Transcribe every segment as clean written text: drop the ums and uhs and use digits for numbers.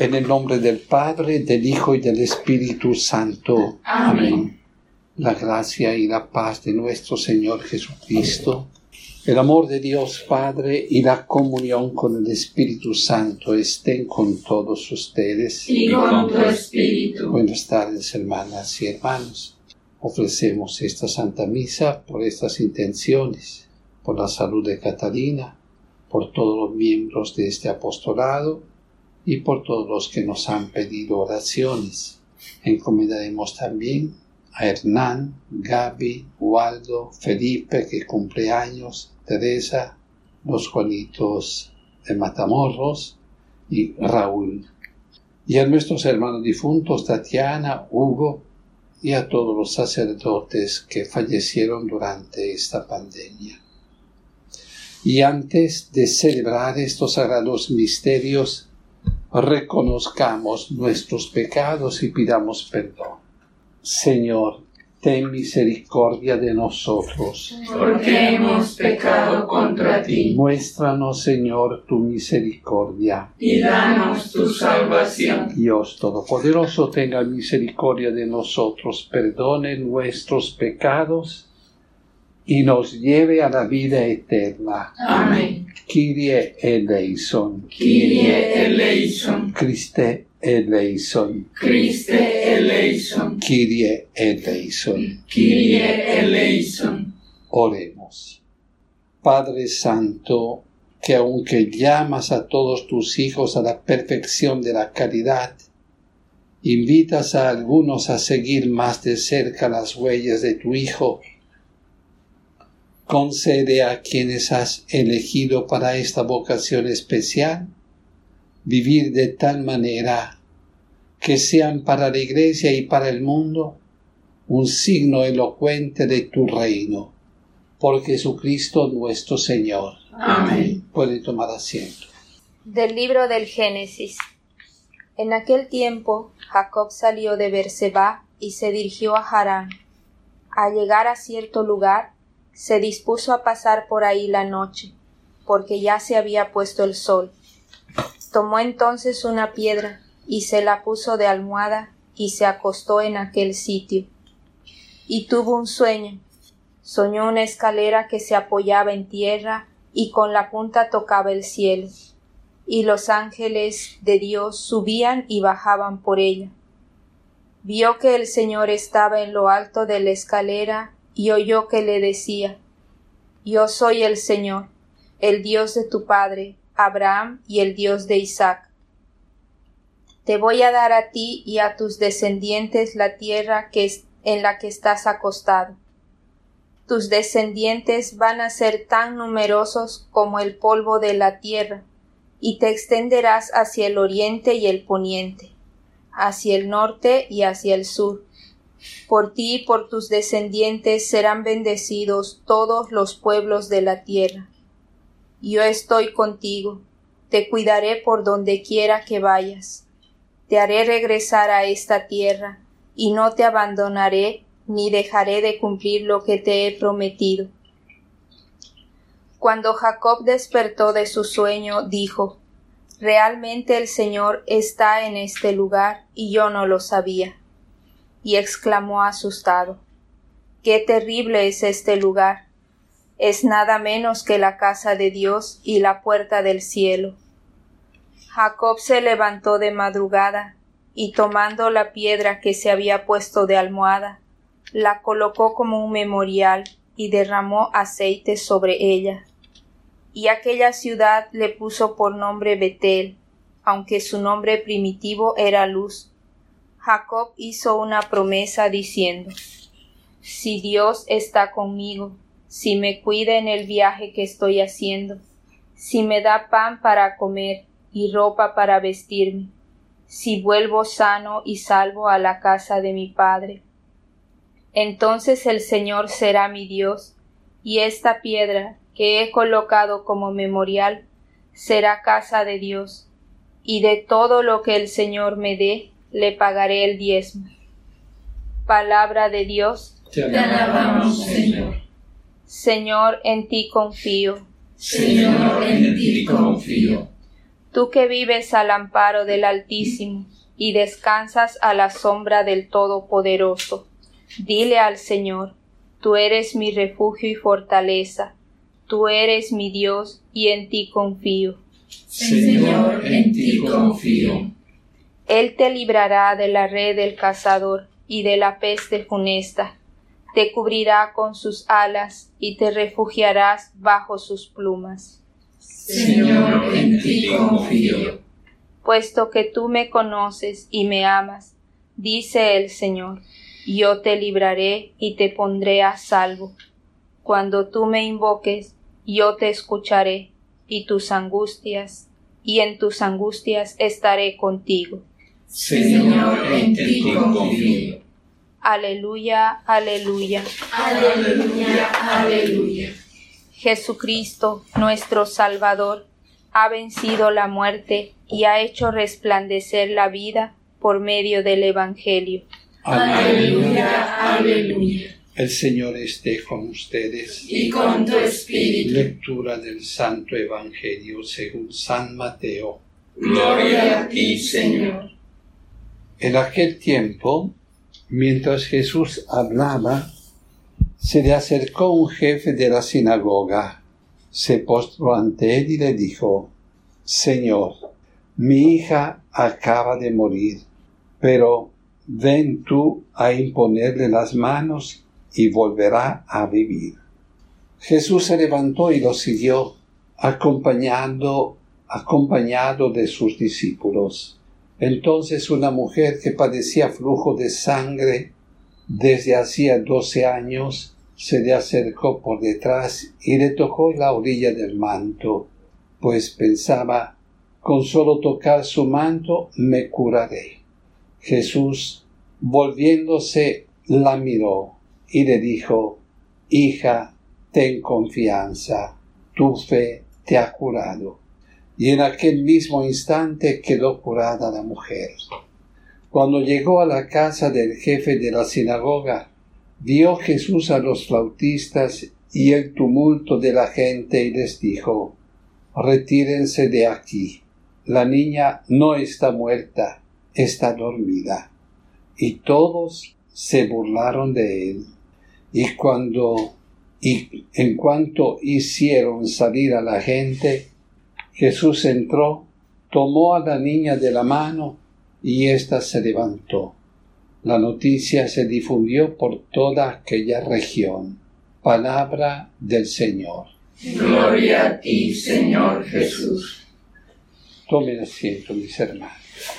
En el nombre del Padre, del Hijo y del Espíritu Santo. Amén. La gracia y la paz de nuestro Señor Jesucristo, el amor de Dios Padre y la comunión con el Espíritu Santo estén con todos ustedes. Y con tu espíritu. Buenas tardes, hermanas y hermanos. Ofrecemos esta Santa Misa por estas intenciones, por la salud de Catalina, por todos los miembros de este apostolado y por todos los que nos han pedido oraciones. Encomendaremos también a Hernán, Gaby, Waldo, Felipe, que cumple años, Teresa, los Juanitos de Matamoros y Raúl. Y a nuestros hermanos difuntos, Tatiana, Hugo, y a todos los sacerdotes que fallecieron durante esta pandemia. Y antes de celebrar estos sagrados misterios, reconozcamos nuestros pecados y pidamos perdón. Señor, ten misericordia de nosotros, porque hemos pecado contra ti. Muéstranos, Señor, tu misericordia, y danos tu salvación. Dios Todopoderoso, tenga misericordia de nosotros, perdone nuestros pecados y nos lleve a la vida eterna. Amén. Kyrie eleison. Kyrie eleison. Christe eleison. Christe eleison. Kyrie eleison. Kyrie eleison. Oremos. Padre Santo, que aunque llamas a todos tus hijos a la perfección de la caridad, invitas a algunos a seguir más de cerca las huellas de tu Hijo, concede a quienes has elegido para esta vocación especial vivir de tal manera que sean para la Iglesia y para el mundo un signo elocuente de tu reino. Por Jesucristo nuestro Señor. Amén. Pueden tomar asiento. Del libro del Génesis. En aquel tiempo, Jacob salió de Berseba y se dirigió a Harán. Al llegar a cierto lugar, se dispuso a pasar por ahí la noche, porque ya se había puesto el sol. Tomó entonces una piedra y se la puso de almohada y se acostó en aquel sitio. Y tuvo un sueño. Soñó una escalera que se apoyaba en tierra y con la punta tocaba el cielo, y los ángeles de Dios subían y bajaban por ella. Vio que el Señor estaba en lo alto de la escalera y oyó que le decía: Yo soy el Señor, el Dios de tu padre Abraham y el Dios de Isaac. Te voy a dar a ti y a tus descendientes la tierra en la que estás acostado. Tus descendientes van a ser tan numerosos como el polvo de la tierra, y te extenderás hacia el oriente y el poniente, hacia el norte y hacia el sur. Por ti y por tus descendientes serán bendecidos todos los pueblos de la tierra. Yo estoy contigo, te cuidaré por donde quiera que vayas. Te haré regresar a esta tierra, y no te abandonaré ni dejaré de cumplir lo que te he prometido. Cuando Jacob despertó de su sueño, dijo: Realmente el Señor está en este lugar, y yo no lo sabía. Y exclamó asustado: ¡Qué terrible es este lugar! Es nada menos que la casa de Dios y la puerta del cielo. Jacob se levantó de madrugada, y tomando la piedra que se había puesto de almohada, la colocó como un memorial y derramó aceite sobre ella. Y aquella ciudad le puso por nombre Betel, aunque su nombre primitivo era Luz. Jacob hizo una promesa diciendo: Si Dios está conmigo, si me cuida en el viaje que estoy haciendo, si me da pan para comer y ropa para vestirme, si vuelvo sano y salvo a la casa de mi padre, entonces el Señor será mi Dios, y esta piedra que he colocado como memorial será casa de Dios, y de todo lo que el Señor me dé, le pagaré el diezmo. Palabra de Dios. Te alabamos, Señor. Señor, en ti confío. Señor, en ti confío. Tú que vives al amparo del Altísimo y descansas a la sombra del Todopoderoso, dile al Señor: Tú eres mi refugio y fortaleza, tú eres mi Dios y en ti confío. Señor, en ti confío. Él te librará de la red del cazador y de la peste funesta. Te cubrirá con sus alas y te refugiarás bajo sus plumas. Señor, en ti confío. Puesto que tú me conoces y me amas, dice el Señor, yo te libraré y te pondré a salvo. Cuando tú me invoques, yo te escucharé, y en tus angustias estaré contigo. Señor, en ti confío. Aleluya, aleluya. Aleluya, aleluya. Jesucristo, nuestro Salvador, ha vencido la muerte y ha hecho resplandecer la vida por medio del Evangelio. Aleluya, aleluya. El Señor esté con ustedes. Y con tu espíritu. Lectura del Santo Evangelio según San Mateo. Gloria a ti, Señor. En aquel tiempo, mientras Jesús hablaba, se le acercó un jefe de la sinagoga, se postró ante él y le dijo: Señor, mi hija acaba de morir, pero ven tú a imponerle las manos y volverá a vivir. Jesús se levantó y lo siguió, acompañado de sus discípulos. Entonces una mujer que padecía flujo de sangre desde hacía 12 años se le acercó por detrás y le tocó la orilla del manto, pues pensaba: con solo tocar su manto me curaré. Jesús, volviéndose, la miró y le dijo: Hija, ten confianza, tu fe te ha curado. Y en aquel mismo instante quedó curada la mujer. Cuando llegó a la casa del jefe de la sinagoga, vio Jesús a los flautistas y el tumulto de la gente y les dijo: Retírense de aquí, la niña no está muerta, está dormida. Y todos se burlaron de él. Y en cuanto hicieron salir a la gente, Jesús entró, tomó a la niña de la mano y ésta se levantó. La noticia se difundió por toda aquella región. Palabra del Señor. Gloria a ti, Señor Jesús. Tomen asiento, mis hermanos.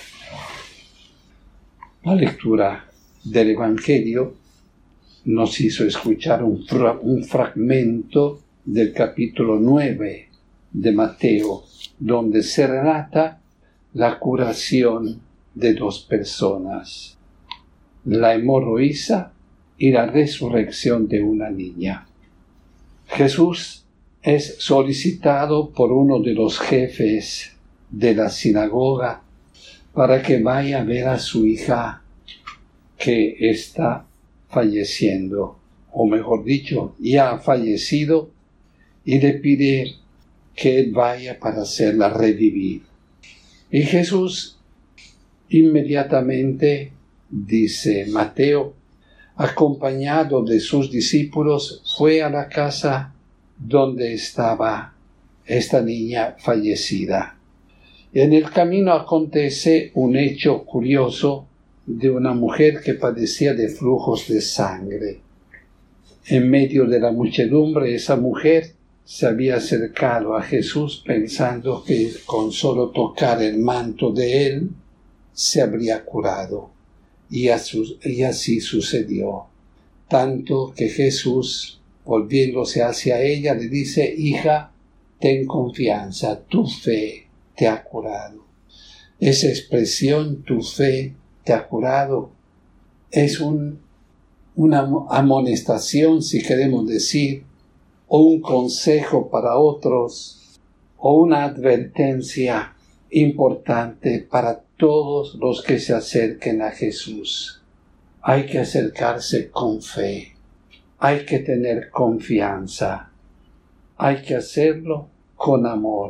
La lectura del Evangelio nos hizo escuchar un fragmento del capítulo 9 de Mateo, donde se relata la curación de 2 personas, la hemorroísa y la resurrección de una niña. Jesús es solicitado por uno de los jefes de la sinagoga para que vaya a ver a su hija que está falleciendo, o mejor dicho, ya ha fallecido, y le pide que él vaya para hacerla revivir. Y Jesús inmediatamente, dice Mateo, acompañado de sus discípulos, fue a la casa donde estaba esta niña fallecida. En el camino acontece un hecho curioso de una mujer que padecía de flujos de sangre. En medio de la muchedumbre, esa mujer se había acercado a Jesús pensando que con solo tocar el manto de él se habría curado. Y así sucedió. Tanto que Jesús, volviéndose hacia ella, le dice: Hija, ten confianza, tu fe te ha curado. Esa expresión, tu fe te ha curado, es una amonestación, si queremos decir, o un consejo para otros, o una advertencia importante para todos los que se acerquen a Jesús. Hay que acercarse con fe, hay que tener confianza, hay que hacerlo con amor,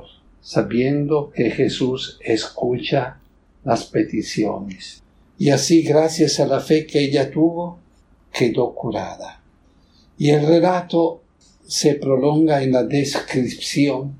sabiendo que Jesús escucha las peticiones. Y así, gracias a la fe que ella tuvo, quedó curada. Y el relato se prolonga en la descripción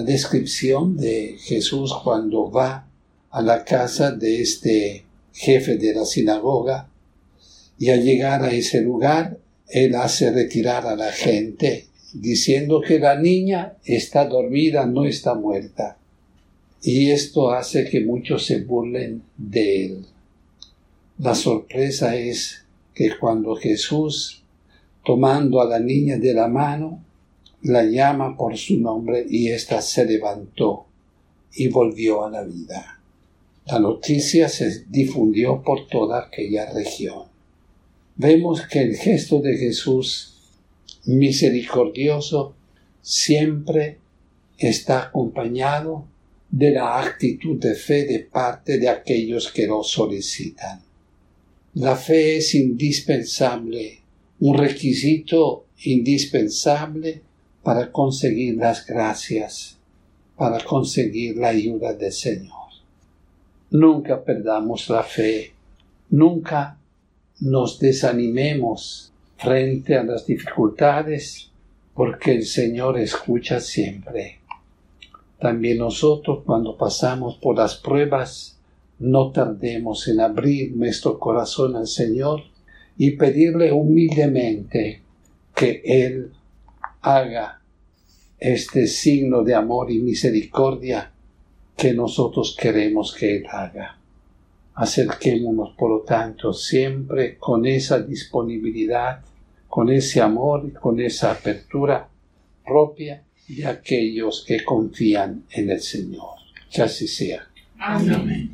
de Jesús cuando va a la casa de este jefe de la sinagoga, y al llegar a ese lugar, él hace retirar a la gente, diciendo que la niña está dormida, no está muerta. Y esto hace que muchos se burlen de él. La sorpresa es que cuando Jesús, tomando a la niña de la mano, la llama por su nombre y ésta se levantó y volvió a la vida. La noticia se difundió por toda aquella región. Vemos que el gesto de Jesús misericordioso siempre está acompañado de la actitud de fe de parte de aquellos que lo solicitan. La fe es indispensable, un requisito indispensable para conseguir las gracias, para conseguir la ayuda del Señor. Nunca perdamos la fe, nunca nos desanimemos frente a las dificultades, porque el Señor escucha siempre. También nosotros, cuando pasamos por las pruebas, no tardemos en abrir nuestro corazón al Señor y pedirle humildemente que Él haga este signo de amor y misericordia que nosotros queremos que Él haga. Acerquémonos, por lo tanto, siempre con esa disponibilidad, con ese amor y con esa apertura propia de aquellos que confían en el Señor. Que así sea. Amén.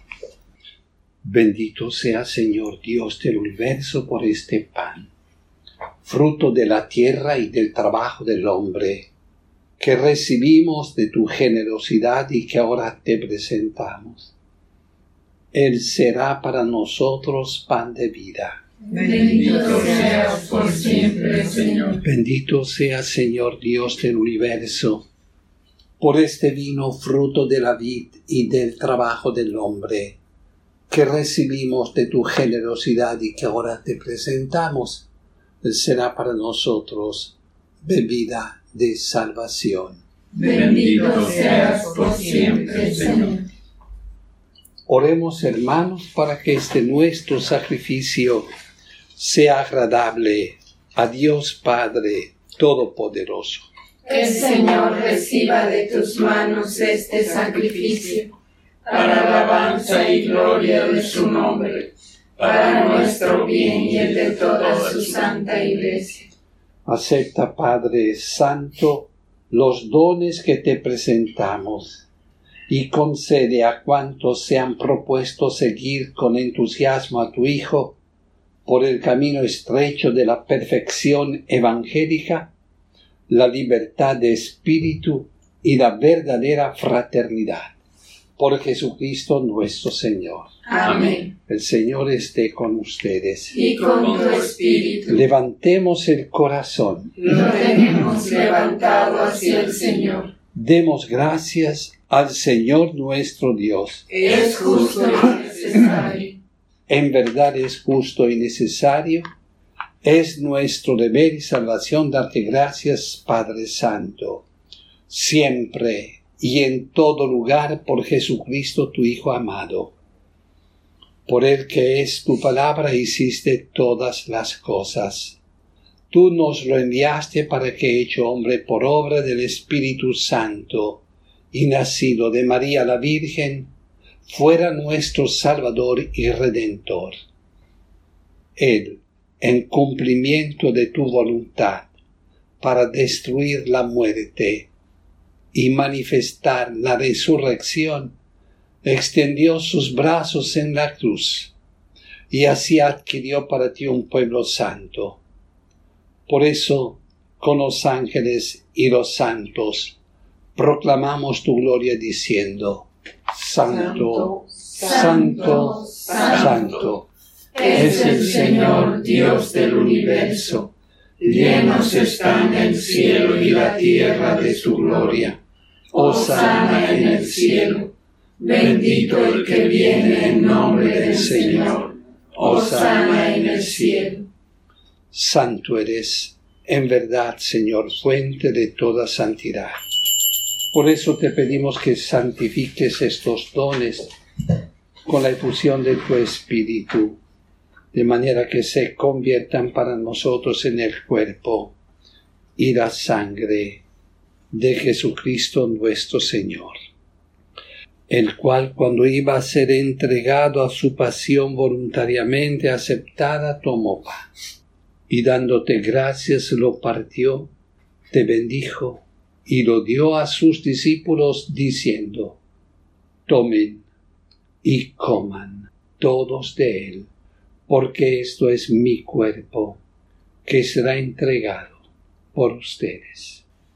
Bendito sea, Señor Dios del universo, por este pan, fruto de la tierra y del trabajo del hombre, que recibimos de tu generosidad y que ahora te presentamos. Él será para nosotros pan de vida. Bendito seas por siempre, Señor. Bendito sea, Señor Dios del universo, por este vino fruto de la vid y del trabajo del hombre, que recibimos de tu generosidad y que ahora te presentamos. Él será para nosotros bebida de salvación. Bendito seas por siempre, Señor. Oremos, hermanos, para que este nuestro sacrificio sea agradable a Dios Padre Todopoderoso. Que el Señor reciba de tus manos este sacrificio, para alabanza y gloria de su nombre, para nuestro bien y el de toda su santa Iglesia. Acepta, Padre Santo, los dones que te presentamos, y concede a cuantos se han propuesto seguir con entusiasmo a tu Hijo por el camino estrecho de la perfección evangélica, la libertad de espíritu y la verdadera fraternidad. Por Jesucristo nuestro Señor. Amén. El Señor esté con ustedes. Y con tu espíritu. Levantemos el corazón. Lo tenemos levantado hacia el Señor. Demos gracias al Señor nuestro Dios. Es justo y necesario. En verdad es justo y necesario. Es nuestro deber y salvación darte gracias, Padre Santo, siempre y en todo lugar, por Jesucristo tu Hijo amado. Por Él, que es tu palabra, hiciste todas las cosas. Tú nos lo enviaste para que, hecho hombre por obra del Espíritu Santo y nacido de María la Virgen, fuera nuestro Salvador y Redentor. Él, en cumplimiento de tu voluntad, para destruir la muerte y manifestar la resurrección, extendió sus brazos en la cruz, y así adquirió para ti un pueblo santo. Por eso, con los ángeles y los santos, proclamamos tu gloria diciendo: Santo, Santo, Santo, es el Señor Dios del universo. Llenos están el cielo y la tierra de su gloria. hosana en el cielo. Bendito el que viene en nombre del Señor, hosana en el cielo. Santo eres, en verdad, Señor, fuente de toda santidad. Por eso te pedimos que santifiques estos dones con la efusión de tu Espíritu, de manera que se conviertan para nosotros en el cuerpo y la sangre de Jesucristo nuestro Señor, el cual, cuando iba a ser entregado a su pasión voluntariamente aceptada, tomó pan, y dándote gracias lo partió, te bendijo, y lo dio a sus discípulos, diciendo: tomen y coman todos de él, porque esto es mi cuerpo, que será entregado por ustedes.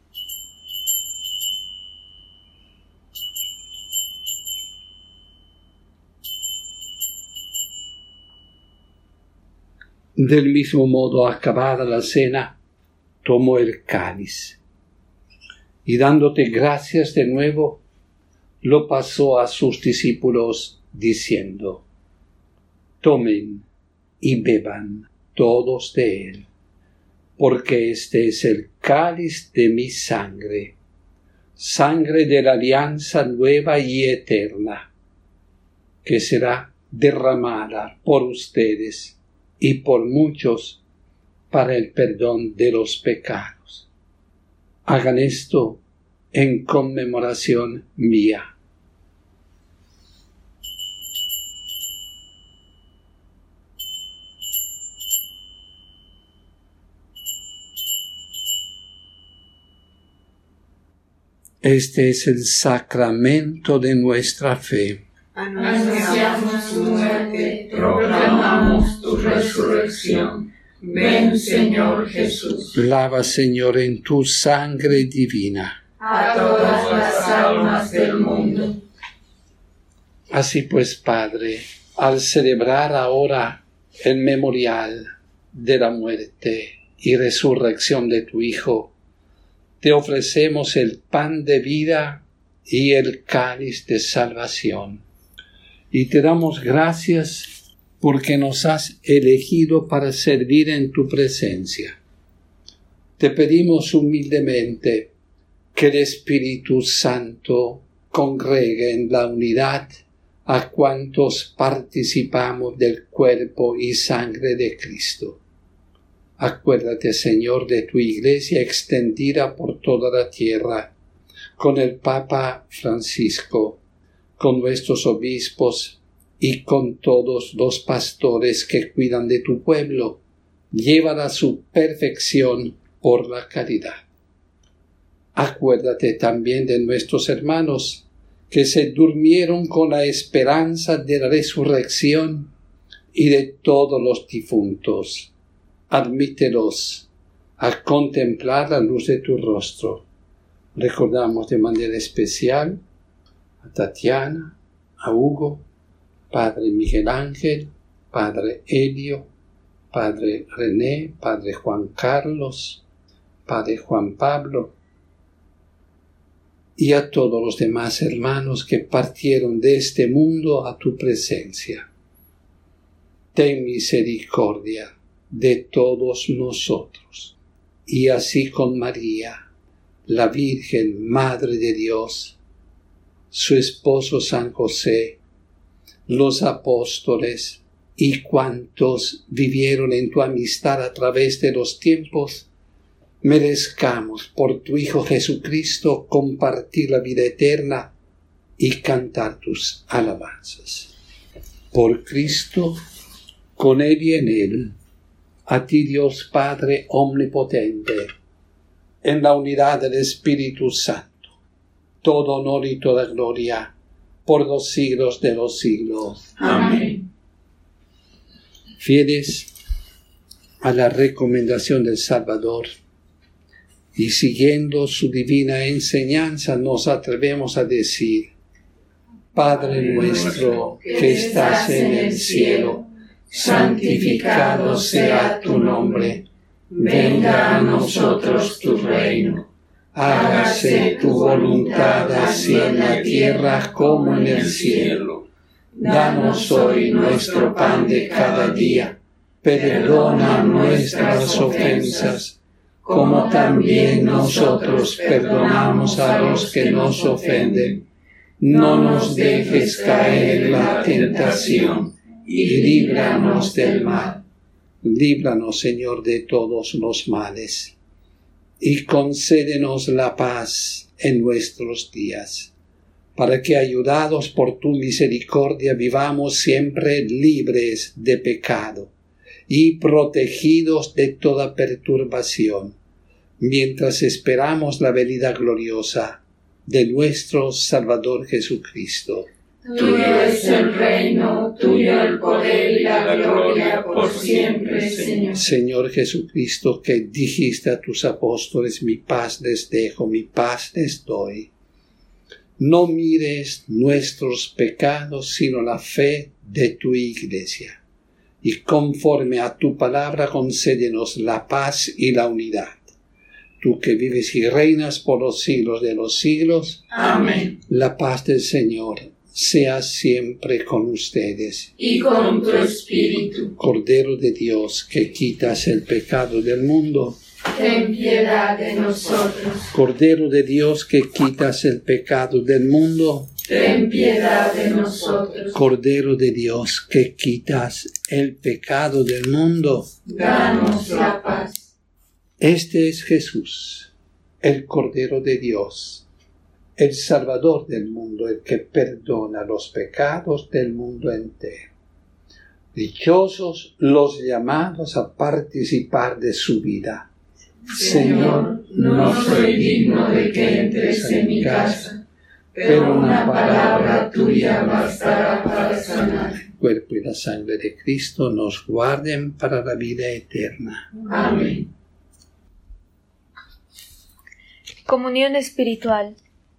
Del mismo modo, acabada la cena, tomó el cáliz, y dándote gracias de nuevo, lo pasó a sus discípulos, diciendo: tomen y beban todos de él, porque este es el cáliz de mi sangre, sangre de la alianza nueva y eterna, que será derramada por ustedes y por muchos para el perdón de los pecados. Hagan esto en conmemoración mía. Este es el sacramento de nuestra fe. Anunciamos tu muerte, proclamamos tu resurrección. Ven, Señor Jesús. Lava, Señor, en tu sangre divina a todas las almas del mundo. Así pues, Padre, al celebrar ahora el memorial de la muerte y resurrección de tu Hijo, te ofrecemos el pan de vida y el cáliz de salvación. Y te damos gracias porque nos has elegido para servir en tu presencia. Te pedimos humildemente que el Espíritu Santo congregue en la unidad a cuantos participamos del cuerpo y sangre de Cristo. Acuérdate, Señor, de tu Iglesia extendida por toda la tierra, con el Papa Francisco, con nuestros obispos y con todos los pastores que cuidan de tu pueblo. Llévala a su perfección por la caridad. Acuérdate también de nuestros hermanos que se durmieron con la esperanza de la resurrección y de todos los difuntos. Admítelos a contemplar la luz de tu rostro. Recordamos de manera especial a Tatiana, a Hugo, Padre Miguel Ángel, Padre Elio, Padre René, Padre Juan Carlos, Padre Juan Pablo, y a todos los demás hermanos que partieron de este mundo a tu presencia. Ten misericordia de todos nosotros, y así con María, la Virgen Madre de Dios, su esposo San José, los apóstoles y cuantos vivieron en tu amistad a través de los tiempos, merezcamos por tu Hijo Jesucristo compartir la vida eterna y cantar tus alabanzas. Por Cristo, con Él y en Él, a ti Dios Padre omnipotente, en la unidad del Espíritu Santo, todo honor y toda gloria, por los siglos de los siglos. Amén. Fieles a la recomendación del Salvador y siguiendo su divina enseñanza, nos atrevemos a decir: Padre nuestro que estás en el cielo, santificado sea tu nombre. Venga a nosotros tu reino. Hágase tu voluntad así en la tierra como en el cielo. Danos hoy nuestro pan de cada día. Perdona nuestras ofensas, como también nosotros perdonamos a los que nos ofenden. No nos dejes caer en la tentación, y líbranos del mal. Líbranos, Señor, de todos los males, y concédenos la paz en nuestros días, para que, ayudados por tu misericordia, vivamos siempre libres de pecado y protegidos de toda perturbación, mientras esperamos la venida gloriosa de nuestro Salvador Jesucristo. Tuyo es el reino, tuyo el poder y la gloria por siempre, Señor. Señor Jesucristo, que dijiste a tus apóstoles: mi paz les dejo, mi paz les doy. No mires nuestros pecados, sino la fe de tu Iglesia. Y conforme a tu palabra, concédenos la paz y la unidad. Tú que vives y reinas por los siglos de los siglos. Amén. La paz del Señor sea siempre con ustedes. Y con tu espíritu. Cordero de Dios, que quitas el pecado del mundo, ten piedad de nosotros. Cordero de Dios, que quitas el pecado del mundo, ten piedad de nosotros. Cordero de Dios, que quitas el pecado del mundo, danos la paz. Este es Jesús, el Cordero de Dios, el Salvador del mundo, el que perdona los pecados del mundo entero. Dichosos los llamados a participar de su vida. Señor, no soy digno de que entres en mi casa, pero una palabra tuya bastará para sanar. El cuerpo y la sangre de Cristo nos guarden para la vida eterna. Amén. Comunión espiritual.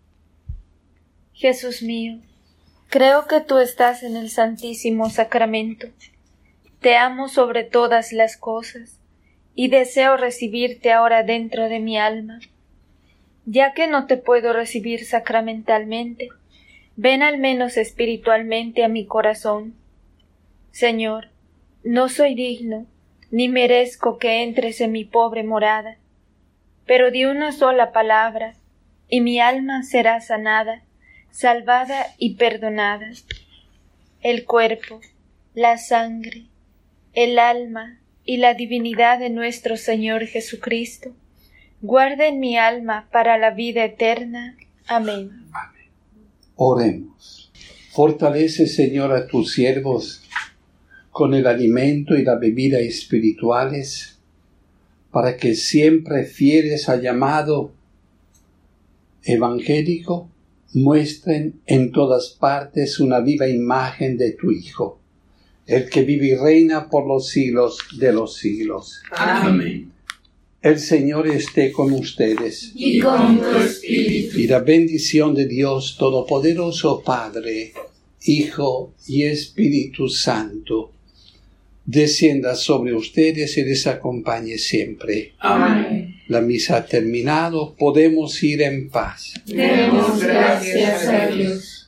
Jesús mío, creo que tú estás en el Santísimo Sacramento. Te amo sobre todas las cosas y deseo recibirte ahora dentro de mi alma. Ya que no te puedo recibir sacramentalmente, ven al menos espiritualmente a mi corazón. Señor, no soy digno, ni merezco que entres en mi pobre morada, pero di una sola palabra, y mi alma será sanada, salvada y perdonada. El cuerpo, la sangre, el alma y la divinidad de nuestro Señor Jesucristo, guarden mi alma para la vida eterna. Amén. Amén. Oremos. Fortalece, Señor, a tus siervos con el alimento y la bebida espirituales, para que siempre fieles al llamado evangélico, muestren en todas partes una viva imagen de tu Hijo, el que vive y reina por los siglos de los siglos. Amén. El Señor esté con ustedes. Y con tu espíritu. Y la bendición de Dios Todopoderoso, Padre, Hijo y Espíritu Santo, descienda sobre ustedes y les acompañe siempre. Amén. La misa ha terminado, podemos ir en paz. Demos gracias a Dios.